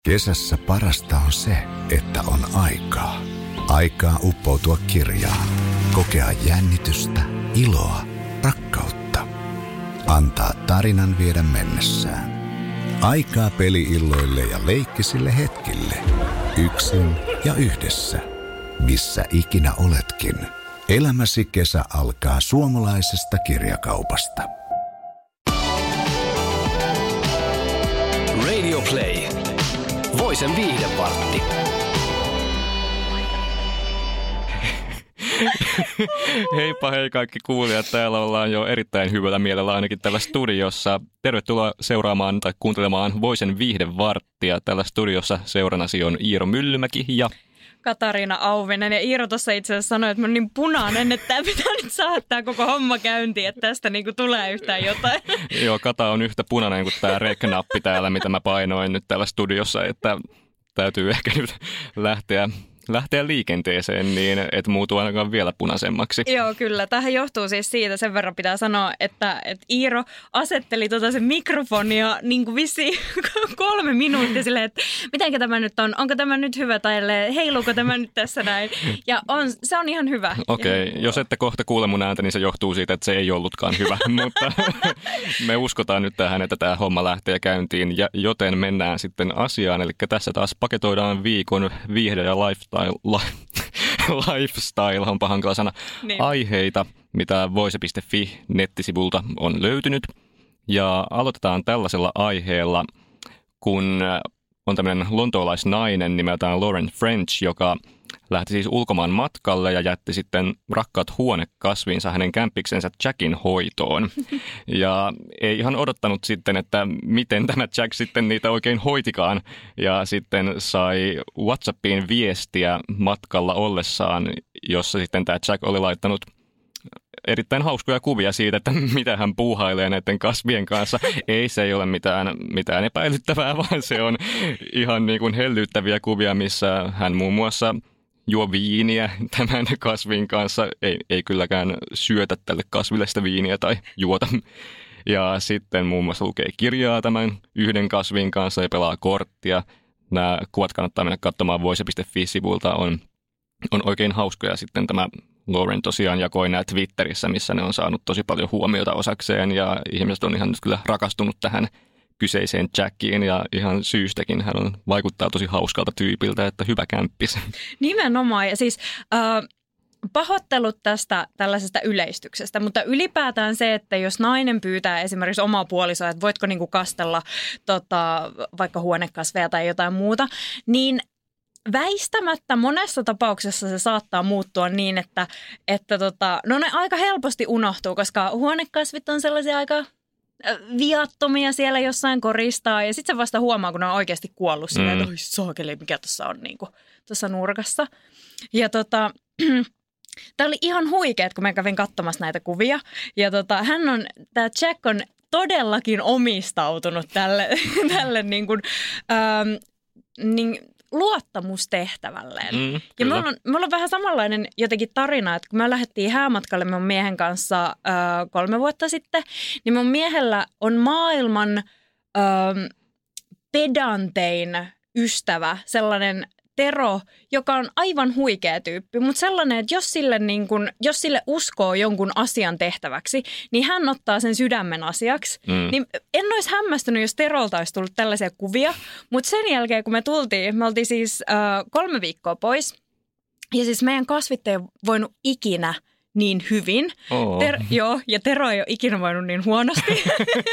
Kesässä parasta on se, että on aikaa. Aikaa uppoutua kirjaan, kokea jännitystä, iloa, rakkautta. Antaa tarinan viedä mennessään. Aikaa peli-illoille ja leikkisille hetkille. Yksin ja yhdessä. Missä ikinä oletkin. Elämäsi kesä alkaa suomalaisesta kirjakaupasta. Radio Play. Voisen viihdevartti. Heippa hei kaikki kuulijat. Täällä ollaan jo erittäin hyvällä mielellä ainakin tällä studiossa. Tervetuloa seuraamaan tai kuuntelemaan Voisen viihdevarttia. Tällä studiossa seurannasi on Iiro Myllymäki ja Katariina Auvinen. Ja Iiro tuossa itse asiassa sanoi, että mä oon niin punainen, että tämä pitää nyt saada tämä koko homma käyntiin, että tästä niinku tulee yhtään jotain. Joo, Kata on yhtä punainen kuin tämä rec-nappi täällä, mitä mä painoin nyt täällä studiossa, että täytyy ehkä nyt lähteä liikenteeseen niin, et muutu ainakaan vielä punaisemmaksi. Joo, kyllä. Tähän johtuu siis siitä, sen verran pitää sanoa, että Iiro asetteli sen mikrofonia niin kuin vissiin 3 minuuttia silleen, että mitenkä tämä nyt on, onko tämä nyt hyvä tai heiluuko tämä nyt tässä näin. Ja se on ihan hyvä. Okei, jos ette kohta kuule mun ääntä, niin se johtuu siitä, että se ei ollutkaan hyvä, mutta me uskotaan nyt tähän, että tämä homma lähtee käyntiin, joten mennään sitten asiaan. Eli tässä taas paketoidaan viikon viihde- ja lifestyle, onpa hankala sana, niin. Aiheita, mitä voise.fi-nettisivulta on löytynyt. Ja aloitetaan tällaisella aiheella, kun on tämmöinen lontoolaisnainen nimeltään Lauren French, joka lähti siis ulkomaan matkalle ja jätti sitten rakkaat huonekasvinsa hänen kämppiksensä Jackin hoitoon. Ja ei ihan odottanut sitten, että miten tämä Jack sitten niitä oikein hoitikaan. Ja sitten sai WhatsAppiin viestiä matkalla ollessaan, jossa sitten tämä Jack oli laittanut erittäin hauskoja kuvia siitä, että mitä hän puuhailee näiden kasvien kanssa. Se ei ole mitään epäilyttävää, vaan se on ihan niin kuin hellyttäviä kuvia, missä hän muun muassa juo viiniä tämän kasvin kanssa. Ei kylläkään syötä tälle kasville sitä viiniä tai juota. Ja sitten muun muassa lukee kirjaa tämän yhden kasvin kanssa ja pelaa korttia. Nämä kuvat kannattaa mennä katsomaan voise.fi-sivulta. On oikein hauskoja. Sitten tämä Lauren tosiaan jakoi nämä Twitterissä, missä ne on saanut tosi paljon huomiota osakseen. Ja ihmiset on ihan nyt kyllä rakastunut tähän kyseiseen Jackiin ja ihan syystäkin. Hän vaikuttaa tosi hauskalta tyypiltä, että hyvä kämppis. Nimenomaan. Ja siis pahoittelut tästä tällaisesta yleistyksestä, mutta ylipäätään se, että jos nainen pyytää esimerkiksi omaa puolisoa, että voitko niinku kastella vaikka huonekasveja tai jotain muuta, niin väistämättä monessa tapauksessa se saattaa muuttua niin, että ne aika helposti unohtuu, koska huonekasvit on sellaisia aika viattomia siellä jossain koristaa ja sitten se vasta huomaa, kun ne on oikeasti kuollut silleen, että oi saakeli, mikä tuossa on niinku tuossa nurkassa. Ja tämä oli ihan huikeet, kun mä kävin katsomassa näitä kuvia. Ja tämä Jack on todellakin omistautunut tälle luottamustehtävälleen. Ja mulla on vähän samanlainen jotenkin tarina, että kun me lähdettiin häämatkalle mun miehen kanssa 3 vuotta sitten, niin mun miehellä on maailman pedantein ystävä, sellainen Tero, joka on aivan huikea tyyppi, mutta sellainen, että jos sille uskoo jonkun asian tehtäväksi, niin hän ottaa sen sydämen asiaksi. Niin en olisi hämmästynyt, jos Terolta olisi tullut tällaisia kuvia, mutta sen jälkeen, kun me oltiin siis 3 viikkoa pois, ja siis meidän kasvit ei voinut ikinä niin hyvin. Ja Tero ei ole ikinä voinut niin huonosti,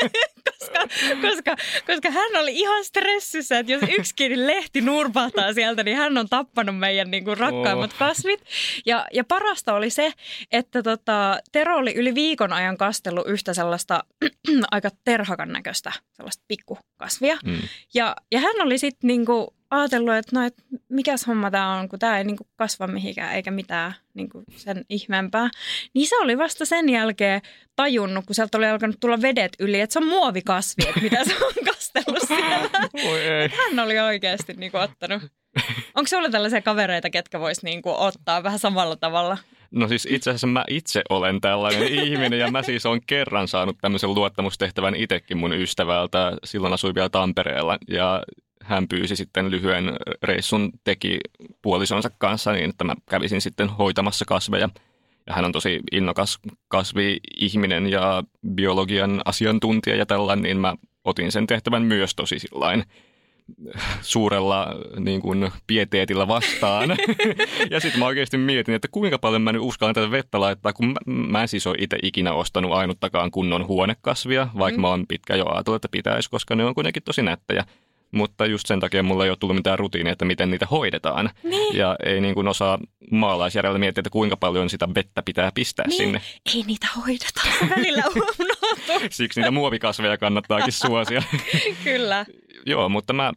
koska hän oli ihan stressissä, että jos yksikin lehti nurpahtaa sieltä, niin hän on tappanut meidän niin kuin rakkaimmat kasvit. Ja parasta oli se, että Tero oli yli viikon ajan kastellut yhtä sellaista aika terhakan näköistä sellaista pikkukasvia. Ja hän oli sitten niinku ajatellut, että mikäs homma tämä on, kun tämä ei niinku kasva mihinkään eikä mitään niinku sen ihmeempää. Niin se oli vasta sen jälkeen tajunnut, kun sieltä oli alkanut tulla vedet yli, että se on muovikasvi, että mitä se on kastellut siellä. Hän oli oikeasti niinku ottanut. Onko sinulla tällaisia kavereita, ketkä vois niinku ottaa vähän samalla tavalla? No siis itse asiassa mä itse olen tällainen ihminen ja mä siis olen kerran saanut tämmöisen luottamustehtävän itsekin mun ystävältä. Silloin asuin vielä Tampereella ja hän pyysi sitten lyhyen reissun teki puolisonsa kanssa niin, että mä kävisin sitten hoitamassa kasveja. Ja hän on tosi innokas kasvi-ihminen ja biologian asiantuntija ja tällainen, niin mä otin sen tehtävän myös tosi sillain suurella niin kuin pieteetillä vastaan. Ja sitten mä oikeasti mietin, että kuinka paljon mä nyt uskallan tätä vettä laittaa, kun mä en siis ole itse ikinä ostanut ainuttakaan kunnon huonekasvia, vaikka mä oon pitkä jo ajatellut, että pitäisi, koska ne on kuitenkin tosi nättejä. Mutta just sen takia mulla ei ole tullut mitään rutiinia, että miten niitä hoidetaan. Niin. Ja ei niin kuin osaa maalaisjärjellä miettiä, että kuinka paljon sitä vettä pitää pistää sinne. Ei niitä hoideta. Välillä unohtuu. Siksi niitä muovikasveja kannattaakin suosia. Kyllä. Joo, mutta mä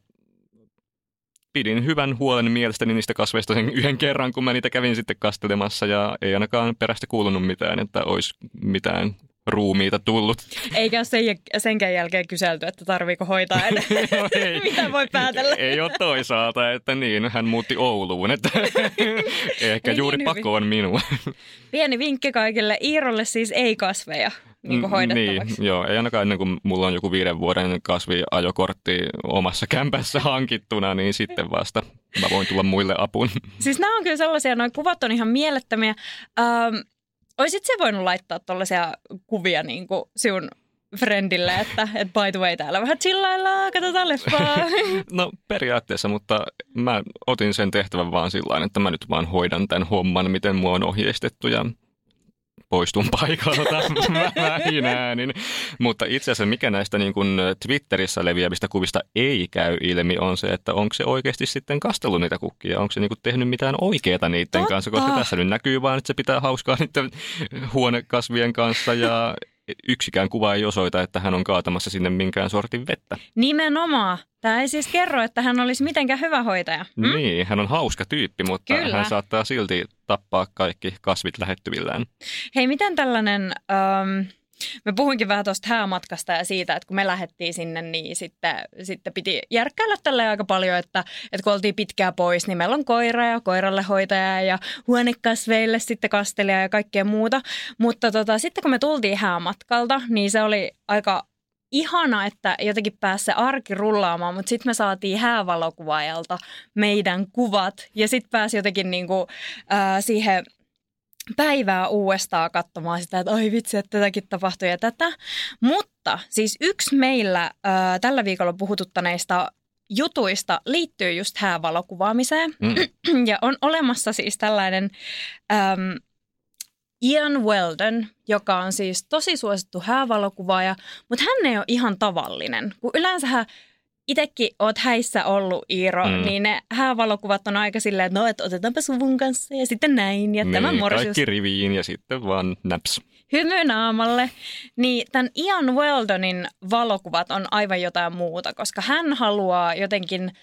pidin hyvän huolen mielestäni niistä kasveista sen yhden kerran, kun mä niitä kävin sitten kastelemassa. Ja ei ainakaan perästä kuulunut mitään, että olisi mitään ruumiita tullut. Eikä ole senkään jälkeen kyselty, että tarviiko hoitaa edes. No mitä voi päätellä? Ei ole toisaalta, että niin, hän muutti Ouluun, että ehkä juuri niin pakoon minua. Pieni vinkki kaikille. Iirolle siis ei kasveja niin hoidettavaksi. Niin, joo, ei ainakaan ennen kuin mulla on joku 5 vuoden kasviajokortti omassa kämpässä hankittuna, niin sitten vasta mä voin tulla muille apuun. Siis nämä on kyllä sellaisia, nuo kuvat on ihan mielettömiä. Oisit se voinut laittaa tollaisia kuvia niin kuin sinun friendille, että by the way, täällä vähän chillaillaan, katsotaan leffaa. No periaatteessa, mutta mä otin sen tehtävän vaan sillain, että mä nyt vaan hoidan tämän homman, miten mua on ohjeistettu ja poistun paikalta vähin äänin. Mutta itse asiassa mikä näistä niin kuin Twitterissä leviävistä kuvista ei käy ilmi on se, että onko se oikeasti sitten kastellut niitä kukkia. Onko se niin kuin tehnyt mitään oikeaa niiden kanssa, koska tässä nyt näkyy vaan, että se pitää hauskaa niiden huonekasvien kanssa ja yksikään kuva ei osoita, että hän on kaatamassa sinne minkään sortin vettä. Nimenomaan. Tämä ei siis kerro, että hän olisi mitenkään hyvä hoitaja. Niin, hän on hauska tyyppi, mutta kyllä, hän saattaa silti tappaa kaikki kasvit lähettyvillään. Hei, miten tällainen, me puhuinkin vähän tuosta häämatkasta ja siitä, että kun me lähdettiin sinne, niin sitten piti järkkäillä tälleen aika paljon, että kun oltiin pitkään pois, niin meillä on koira ja koiralle hoitaja ja huonekasveille sitten kastelija ja kaikkea muuta. Mutta sitten kun me tultiin häämatkalta, niin se oli aika ihana, että jotenkin pääsi se arki rullaamaan, mutta sitten me saatiin häävalokuvaajalta meidän kuvat ja sitten pääsi jotenkin niinku, siihen päivää uudestaan katsomaan sitä, että oi vitsi, että tätäkin tapahtui ja tätä. Mutta siis yksi meillä tällä viikolla puhututtaneista jutuista liittyy just häävalokuvaamiseen ja on olemassa siis tällainen Ian Weldon, joka on siis tosi suosittu häävalokuvaaja, mutta hän ei ole ihan tavallinen. Kun yleensähän itsekin oot häissä ollut, Iiro, niin ne häävalokuvat on aika silleen, että no, että otetaanpa suvun kanssa ja sitten näin. Ja niin, kaikki riviin ja sitten vaan naps. Hymy naamalle. Niin tämän Ian Weldonin valokuvat on aivan jotain muuta, koska hän haluaa jotenkin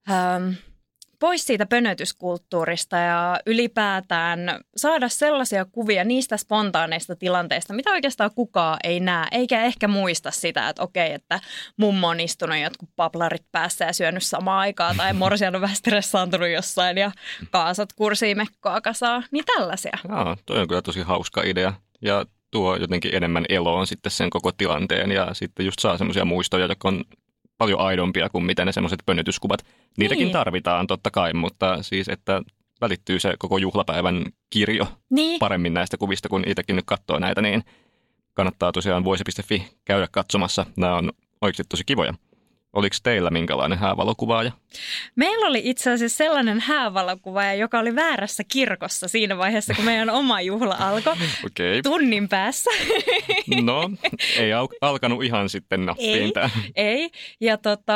pois siitä pönötyskulttuurista ja ylipäätään saada sellaisia kuvia niistä spontaaneista tilanteista, mitä oikeastaan kukaan ei näe, eikä ehkä muista sitä, että okei, että mummo on istunut jotkut paplarit päässä ja syönyt samaan aikaan, tai morsian on vähän stressaantunut jossain ja kaasat kursii mekkoa kasaa, niin tällaisia. Joo, toi on kyllä tosi hauska idea ja tuo jotenkin enemmän eloon sitten sen koko tilanteen ja sitten just saa semmoisia muistoja, jotka on paljon aidompia kuin mitä ne semmoiset pönötyskuvat. Niitäkin tarvitaan totta kai, mutta siis, että välittyy se koko juhlapäivän kirjo paremmin näistä kuvista, kun itsekin nyt katsoo näitä, niin kannattaa tosiaan voise.fi käydä katsomassa. Nämä on oikeasti tosi kivoja. Oliko teillä minkälainen häävalokuvaaja? Meillä oli itse asiassa sellainen häävalokuvaaja, joka oli väärässä kirkossa siinä vaiheessa, kun meidän oma juhla alkoi tunnin päässä. No, ei alkanut ihan sitten nappiin tämä. Ei, ja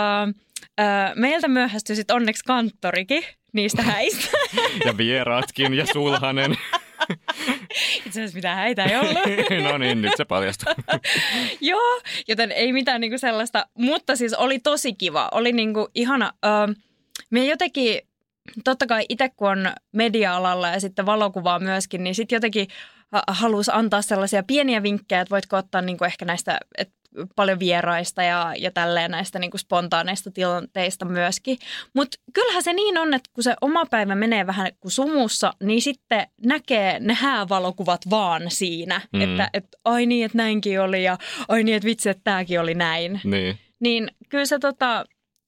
meiltä myöhästyi sitten onneksi kanttorikin niistä häistä. Ja vieraatkin ja sulhanen. Itse asiassa mitään häitä ei ollut. No niin, nyt se paljastui. Joo, joten ei mitään niinku sellaista, mutta siis oli tosi kiva. Oli niinku ihana. Me jotenkin, totta kai itse kun on media-alalla ja sitten valokuvaa myöskin, niin sitten jotenkin halusi antaa sellaisia pieniä vinkkejä, että voitko ottaa niinku ehkä näistä paljon vieraista ja tälleen näistä niinku spontaaneista tilanteista myöskin. Mutta kyllähän se niin on, että kun se oma päivä menee vähän kuin sumussa, niin sitten näkee ne häävalokuvat vaan siinä. Että ai niin, että näinkin oli ja ai niin, että vitsi, että tämäkin oli näin. Niin. Niin kyllä se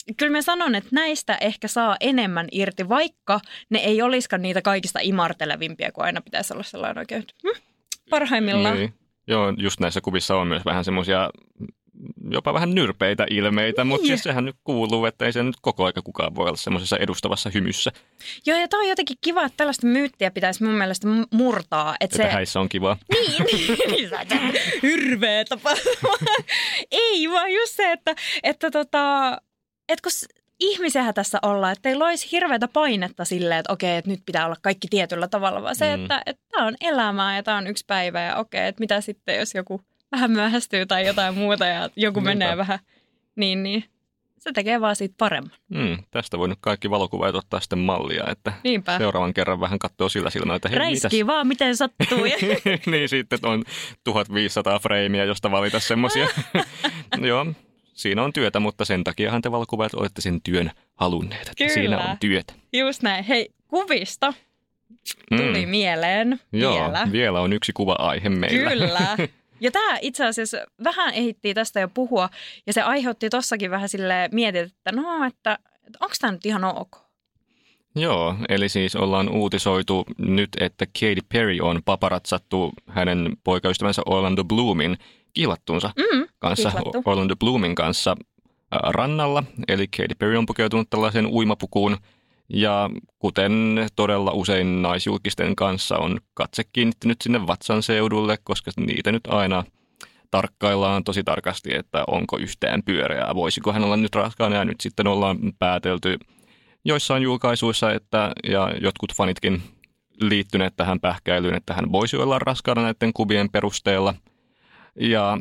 kyllä mä sanon, että näistä ehkä saa enemmän irti, vaikka ne ei olisikaan niitä kaikista imartelevimpia, kun aina pitäisi olla sellainen oikein parhaimmillaan. Niin. Joo, just näissä kuvissa on myös vähän semmoisia jopa vähän nyrpeitä ilmeitä, niin. Mutta siis sehän nyt kuuluu, että ei se nyt koko aika kukaan voi olla semmoisessa edustavassa hymyssä. Joo, ja tämä on jotenkin kiva, että tällaista myyttiä pitäisi mun mielestä murtaa. Että häissä on kivaa. Niin, hirveä tapahtuma. Ei, vaan just se, että kun ihmisiähän tässä ollaan, että ei olisi hirveätä painetta silleen, että okei, että nyt pitää olla kaikki tietyllä tavalla, vaan se, että tämä on elämää ja tämä on yksi päivä ja okei, että mitä sitten, jos joku vähän myöhästyy tai jotain muuta ja joku menee vähän, niin se tekee vaan siitä paremman. Tästä voi nyt kaikki valokuvaajat ottaa sitten mallia, että seuraavan kerran vähän katsoo sillä silmällä, että hei, räiskii vaan, miten sattuu. Niin sitten on 1500 freimiä, josta valita semmoisia. Joo, siinä on työtä, mutta sen takiahan te valokuvaajat olette sen työn halunneet, että kyllä. Siinä on työtä. Just näin. Hei, kuvista tuli mieleen. Joo, vielä on yksi kuva-aihe meillä. Kyllä. Ja tämä itse asiassa vähän ehittiin tästä jo puhua, ja se aiheutti tossakin vähän silleen mietit, että onko tämä nyt ihan ok? Joo, eli siis ollaan uutisoitu nyt, että Katy Perry on paparatsattu hänen poikaystävänsä Orlando Bloomin kihlattunsa kanssa, Orlando Bloomin kanssa rannalla. Eli Katy Perry on pukeutunut tällaiseen uimapukuun, ja kuten todella usein naisjulkisten kanssa on katse kiinnittynyt sinne vatsan seudulle, koska niitä nyt aina tarkkaillaan tosi tarkasti, että onko yhtään pyöreää, voisiko hän olla nyt raskaana, ja nyt sitten ollaan päätelty joissain julkaisuissa, ja jotkut fanitkin liittyneet tähän pähkäilyyn, että hän voisi olla raskaana näiden kuvien perusteella. Ja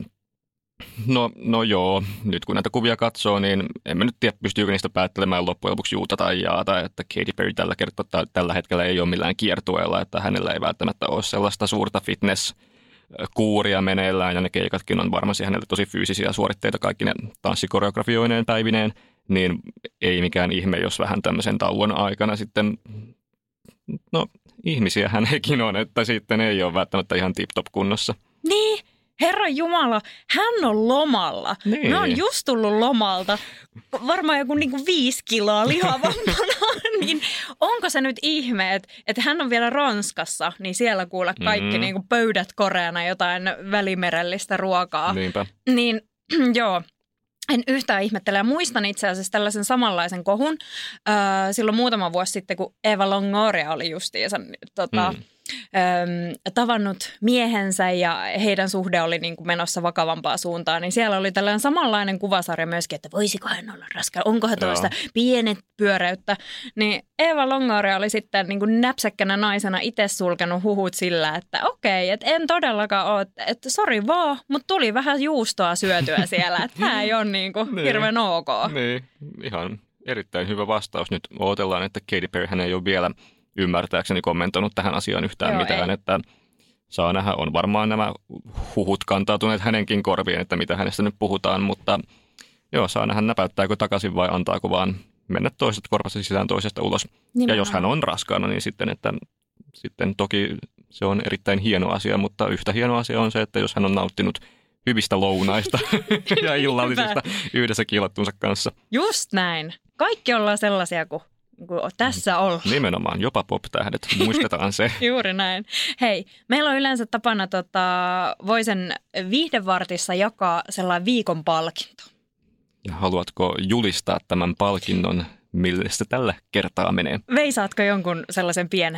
no joo, nyt kun näitä kuvia katsoo, niin emme nyt tiedä, pystyykö niistä päättelemään loppujen lopuksi juuta tai jaata, että Katy Perry tällä hetkellä ei ole millään kiertueella, että hänellä ei välttämättä ole sellaista suurta fitness-kuuria meneillään, ja ne keikatkin on varmasti hänelle tosi fyysisiä suoritteita kaikki ne tanssikoreografioineen päivineen, niin ei mikään ihme, jos vähän tämmöisen tauon aikana sitten, no ihmisiähän hekin on, että sitten ei ole välttämättä ihan tip-top kunnossa. Niin. Herran Jumala, hän on lomalla. Niin. Mä oon just tullut lomalta, varmaan joku 5 kiloa lihavampana, niin onko se nyt ihme, että hän on vielä Ranskassa, niin siellä kuule kaikki pöydät koreana jotain välimerellistä ruokaa. Niinpä. Niin joo. En yhtään ihmettele. Ja muistan itse asiassa tällaisen samanlaisen kohun silloin muutama vuosi sitten, kun Eva Longoria oli justiinsa tavannut miehensä ja heidän suhde oli niin kuin menossa vakavampaa suuntaan, niin siellä oli tällainen samanlainen kuvasarja myöskin, että voisiko hän olla raskaana, onko hän tuosta pienet pyöreyttä. Niin Eva Longoria oli sitten niin kuin näpsäkkänä naisena itse sulkenut huhut sillä, että okei, että en todellakaan ole, että sori vaan, mutta tuli vähän juustoa syötyä siellä, että tämä ei ole niin kuin hirveän ok. Niin, ihan erittäin hyvä vastaus. Nyt odotellaan, että Katy Perry hän ei ole vielä ymmärtääkseni kommentoinut tähän asiaan yhtään mitään, että saa nähdä, on varmaan nämä huhut kantautuneet hänenkin korviin, että mitä hänestä nyt puhutaan, mutta joo, saa nähdä, näpäyttääkö takaisin vai antaako vaan mennä toisesta korvasta sisään toisesta ulos. Nimenomaan. Ja jos hän on raskaana, niin sitten toki se on erittäin hieno asia, mutta yhtä hieno asia on se, että jos hän on nauttinut hyvistä lounaista ja illallisista yhdessä kiilattunsa kanssa. Just näin. Kaikki ollaan sellaisia kuin tässä ollaan. Nimenomaan, jopa pop-tähdet. Muistetaan se. Juuri näin. Hei, meillä on yleensä tapana Voisen viihdevartissa jakaa sellainen viikon palkinto. Ja haluatko julistaa tämän palkinnon, millä se tällä kertaa menee? Veisaatko jonkun sellaisen pienen?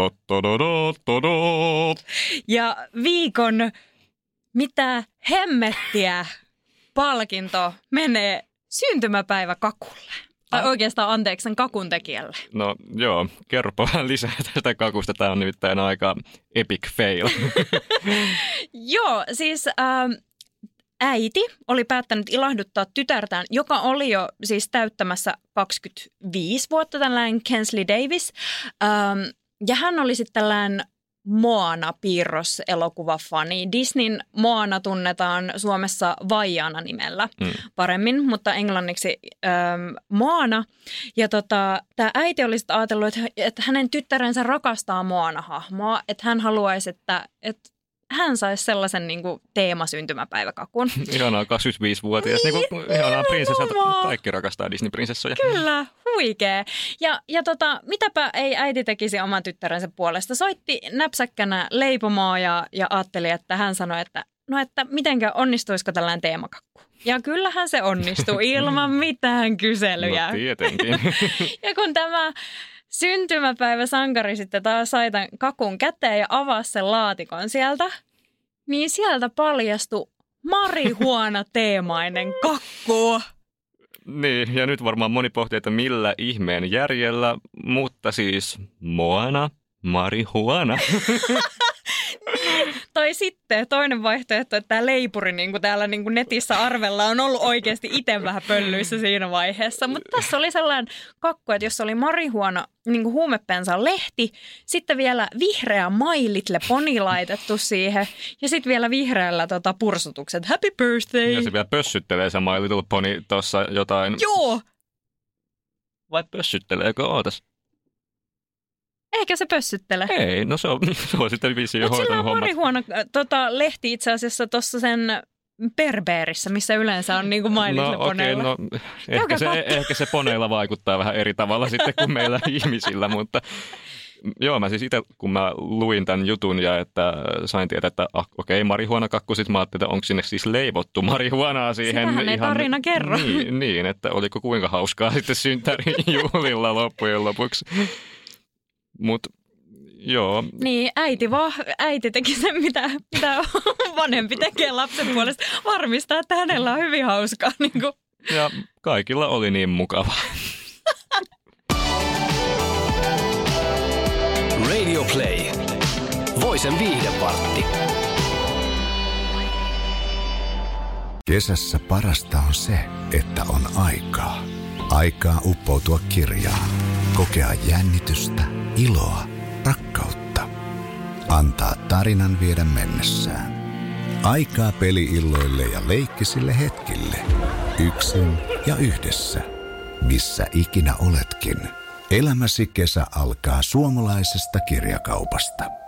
Ja viikon mitä hemmettiä palkinto menee syntymäpäiväkakulle. Tai oikeastaan anteeksi sen kakun tekijälle. No joo, kerropa vähän lisää tästä kakusta. Tämä on nimittäin aika epic fail. Joo, siis äiti oli päättänyt ilahduttaa tytärtään, joka oli jo siis täyttämässä 25 vuotta, tällainen Kensley Davis. Ja hän oli sitten tällainen Moana-piirroselokuvafani. Disneyn Moana tunnetaan Suomessa Vaiana nimellä paremmin, mutta englanniksi Moana. Ja tämä äiti oli sitten ajatellut, että hänen tyttärensä rakastaa Moana-hahmoa, että hän haluaisi, että hän saisi sellaisen niin kuin teemasyntymäpäiväkakun. Ihanaa 25-vuotias, niin kuin ihanaa prinsessat. Kaikki rakastaa Disney-prinsessoja. Kyllä, huikee. Ja mitäpä ei äiti tekisi oman tyttärensä puolesta. Soitti näpsäkkänä leipomoa ja ajatteli, että hän sanoi, että mitenkä onnistuisiko tällainen teemakakku. Ja kyllähän se onnistuu ilman mitään kyselyjä. No tietenkin. Ja kun tämä syntymäpäiväsankari sitten taas sai tämän kakun käteen ja avasi sen laatikon sieltä, niin sieltä paljastui marihuana-teemainen kakku. Niin, ja nyt varmaan moni pohtii, että millä ihmeen järjellä, mutta siis Moana, marihuana. Tai sitten toinen vaihtoehto, että tämä leipuri niin kuin täällä niin kuin netissä arvella on ollut oikeasti itse vähän pöllyissä siinä vaiheessa. Mutta tässä oli sellainen kakku, että jos oli marihuana, niin kuin huumepensan lehti, sitten vielä vihreä My Little Pony laitettu siihen ja sitten vielä vihreällä pursutukset. Happy birthday! Ja se vielä pössyttelee se My Little Pony tuossa jotain. Joo! Vai pössytteleekö? Ootas. Eikä se pössyttele. Ei, no se on sitten vissiin jo hoitanut hommat. Mutta sillä on marihuana lehti itse asiassa tuossa sen Berbeerissä, missä yleensä on niin kuin My Little Ponylla. No ehkä se poneilla vaikuttaa vähän eri tavalla sitten kuin meillä ihmisillä, mutta joo, mä siis itse kun mä luin tämän jutun ja että sain tietää, että marihuanakakku, sit mä ajattelin, että onko sinne siis leivottu marihuanaa siihen. Sitähän ei tarina kerro. Niin, että oliko kuinka hauskaa sitten synttärin juhlilla loppujen lopuksi. Mutta joo. Niin, äiti teki sen, mitä vanhempi tekee lapsen puolesta. Varmistaa, että hänellä on hyvin hauskaa. Niin kuin. Ja kaikilla oli niin mukavaa. Radio Play. Voisen viihdepartti. Kesässä parasta on se, että on aikaa. Aikaa uppoutua kirjaan. Kokea jännitystä, iloa, rakkautta. Antaa tarinan viedä mennessään. Aikaa peli-illoille ja leikkisille hetkille. Yksin ja yhdessä. Missä ikinä oletkin. Elämäsi kesä alkaa suomalaisesta kirjakaupasta.